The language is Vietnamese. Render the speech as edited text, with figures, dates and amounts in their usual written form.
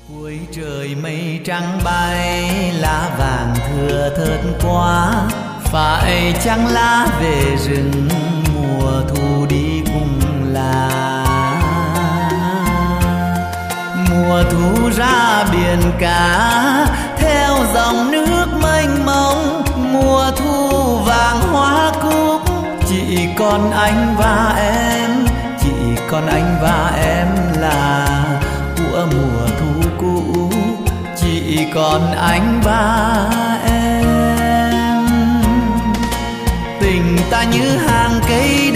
Cuối trời mây trắng bay, lá vàng thưa thớt quá. Phải chăng lá về rừng, mùa thu đi cùng lá. Mùa thu ra biển cả, theo dòng nước mênh mông. Mùa thu vàng hoa cúc, chỉ còn anh và em. Chỉ còn anh và em là của mùa thu cũ. Chỉ còn anh và em. Tình ta như hàng cây